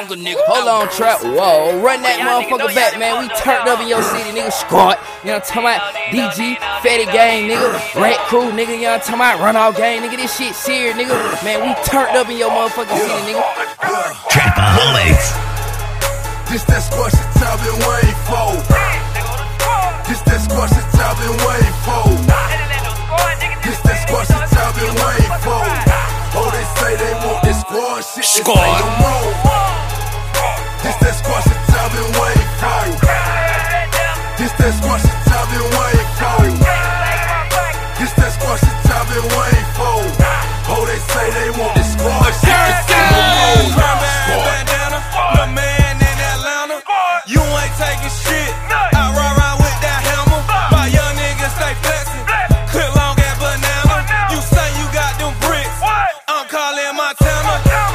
jungle nigga. Hold on, trap. Whoa, run that motherfucker back, man. We turned up in your city, nigga. Squad. You know what I'm talking about? DG, Fatty Gang, nigga. Rat Crew, nigga. You know what I'm talking about? Run Off Gang, nigga. This shit serious, nigga. Man, we turned up in your motherfucking city, nigga. Trapaholics. This that squash that I've been waiting for. This that squash that I've been waiting for. This that squash that I've been waiting for. Oh, they say they want this squad shit. This ain't no more. This that squash that I've been waiting for. This that squash that I've been waiting for. This that squash that I've been waiting for. Oh, they say they want this squad shit. This ain't no more. Little man in Atlanta, you ain't taking shit. I ride around with that hammer. My young niggas stay flexing. Clip long as banana. You say you got them bricks. I'm calling Montana.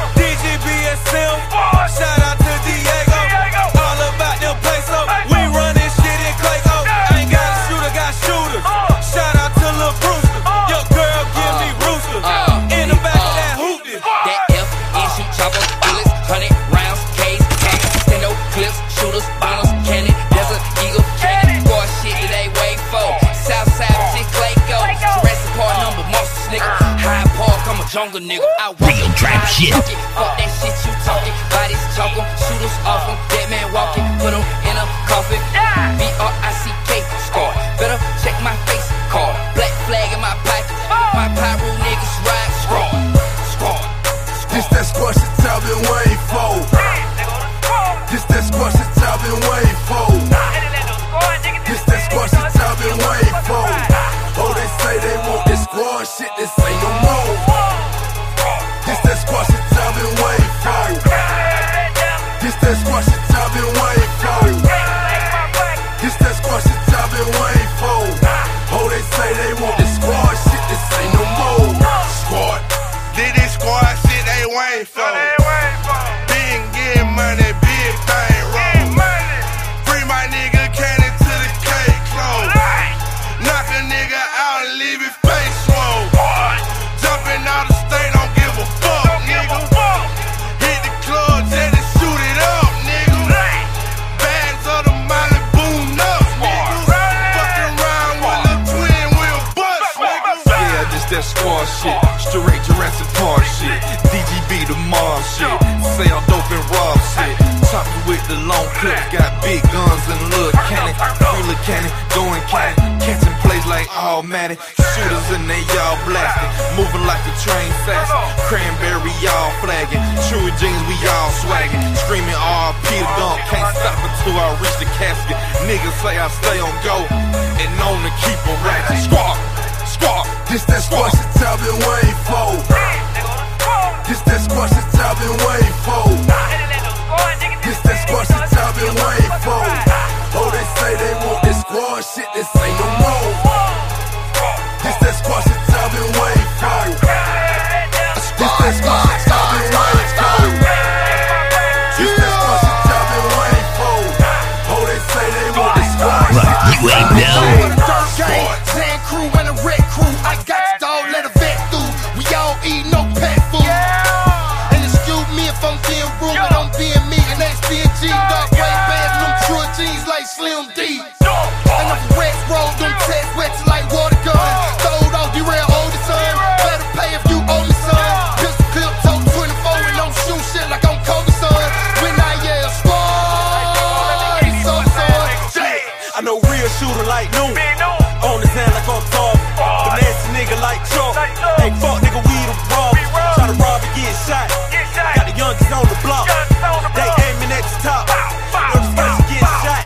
DGBSM. Shout out to Diego. All about them pesos. We run this shit in Clayco. Ain't got a shooter, got shooters. Shout out to Lil Brewster. Your girl give me rooster. In the back of that hoopty. That F and shoot chopper, bullets, 100 rounds, K's, tanks, stendo clips, shooters, bombers, cannon, desert eagle, cannon, squad shit that they wait for. Southside shit, Clayco, Jurassic Park number, monsters, nigga. Hyde Park, I'm a jungle nigga. I Real trap shit. Fuck that shit you talking. Bodies chalk 'em, shooters off 'em, dead man walking, put 'em in a coffin. BRICK scar. Better check my face card. Black flag in my pocket. My pyro niggas ride squad. This that squash that I've been waiting for. This that squash that I've been waiting for. This that squash that I've been waiting for. Oh, they say they want this squad shit. This ain't no more. This that squash that I've been waiting for. This that squash that I've been waiting for. This that squash that I've been waiting for. Oh, they say they want this squad shit. This ain't no more. Squad. Did this squad shit they waiting for? Big getting money, big thing roll. Free my nigga cannon to the cake close. Knock a nigga out and leave his face swole. Jumping out the state, don't give a fuck, nigga. Hit the club, just to shoot it up, nigga. Bags of the Molly boom up, nigga. Fucking around with a twin wheel bust, nigga. Yeah, this that squad shit. Straight Jurassic Park shit. DGB the mob shit. Sell dope and rob shit. Choppers with the long clips. Got big guns and little cannon. Real cannon, going cannon. Catching plays like automatic. Shooters in they y'all blasting. Moving like the train fast. Cranberry y'all flagging. True jeans we all swagging. Screaming RP to dump. Can't stop until I reach the casket. Niggas say I stay on go. And known to keep a ratchet. Squawk. This that squash that I've been waiting for. This that squash that I've been waiting for. This that squash that I've been waiting for. Oh, they say they want this squad shit. This ain't no more. This that squash that I've been waiting for. This that squash that I've been waiting for. This that squash that I've been waiting for. Oh, they say they want this squad shit. Like you ain't know. Sand crew and a red crew. I got you, dog, let a vet through. We all eat no pet food. And excuse me if I'm being rude, but I'm being me. And that's DG, dark white bands, them true jeans like Slim D. And if rats roll, them tests wet like water gun. Throwed off, derail oldest son. Better pay if you owe me, son. Pistol clip, tote 24, and don't shoot shit like I'm Kobe, son. When I yell squad, it's so son. I know real shooter like Noon. On his hand like I'm top. The nasty nigga like Chalk. Hey, fuck nigga, we the rob. Try to rob and get shot. Got the youngest on the block. They aiming at the top. You're the first to get shot.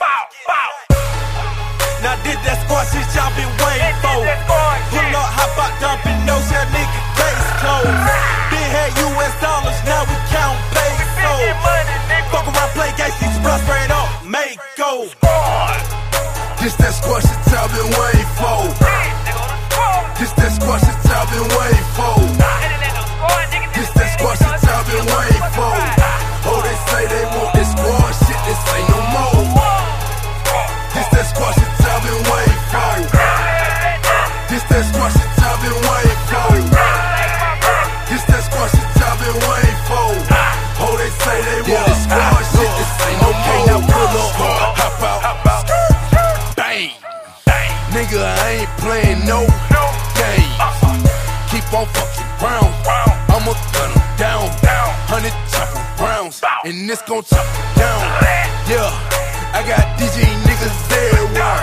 Now did that squad shit y'all been waiting for. Pull up, hop out, dumping, no shit, nigga, case closed. Been had US dollars, now we count pesos. Fuck around, play games, see some blood sprayed up, make go. This that squash that I've been waiting for. This that squash that I've been waiting for. This that squash that I've been waiting for. Oh, they say they want this squad shit. This ain't no more. This that squash that I've been waiting for. This that squash that I've been waiting for. This that squash that I've been waiting for. Oh, they say they want this squad and this gon' chop down. Yeah, I got DJ niggas everywhere.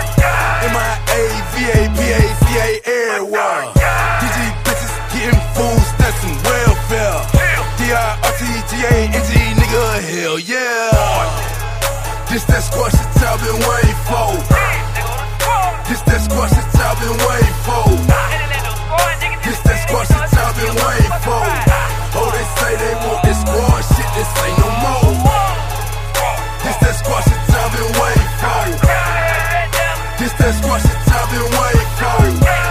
MIA, everywhere. DJ bitches getting food stamps and welfare. DRTGA, nigga, hell yeah. This that squash shit I've been waiting for. This that squash shit I've been waiting for. This that squash shit I've been waiting for. Oh, they say they want this squad shit, this ain't no more. This that squash shit I've been waiting for. This that squash shit I've been waiting for.